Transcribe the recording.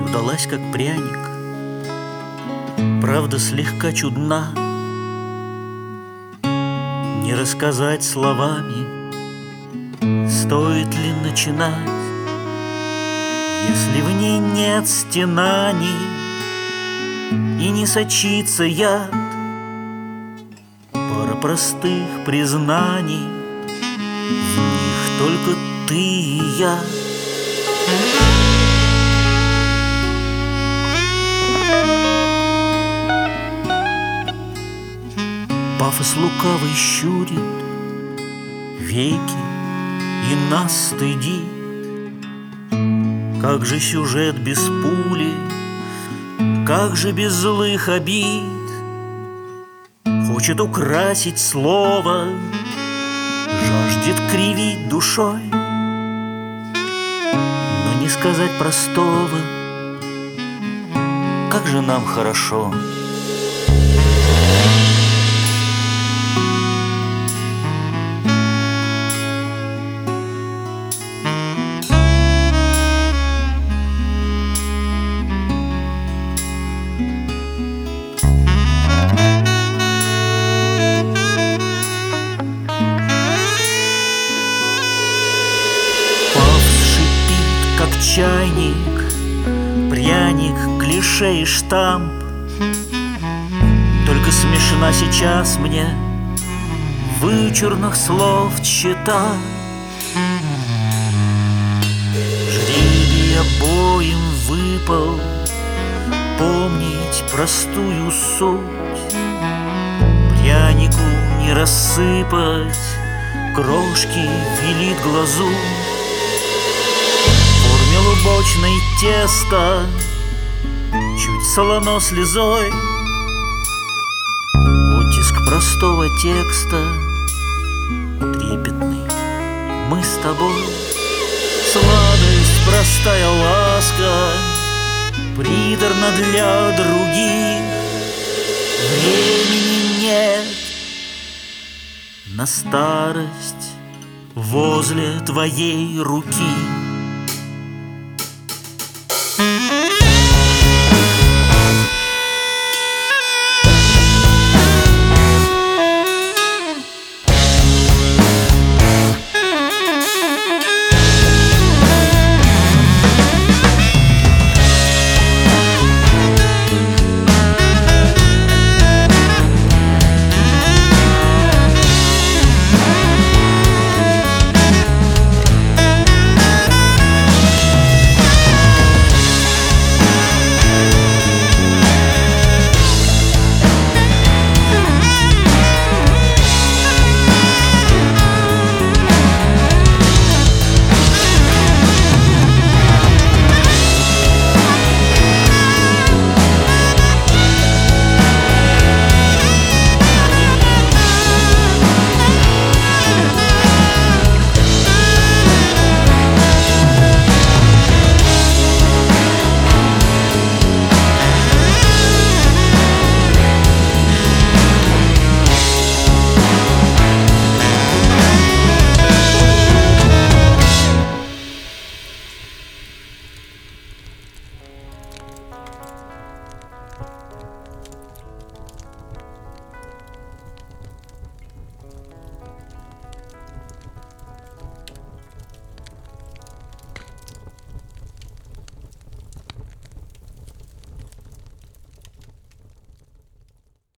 удалась как пряник, правда слегка чудна. Не рассказать словами, стоит ли начинать, если в ней нет стенаний и не сочится яд. Пара простых признаний, в них только ты и я. Пафос лукавый щурит веки и нас стыдит. Как же сюжет без пули, как же без злых обид. Хочет украсить слово, жаждет кривить душой, но не сказать простого, как же нам хорошо. Как чайник, пряник, клише и штамп. Только смешна сейчас мне вычурных слов чета. Жребий обоим выпал помнить простую суть. Прянику не рассыпать крошки велит глазурь. Лубочное тесто чуть солоно слезой, оттиск простого текста трепетный. Мы с тобой сладость, простая ласка, приторна для других. Времени нет на старость возле твоей руки.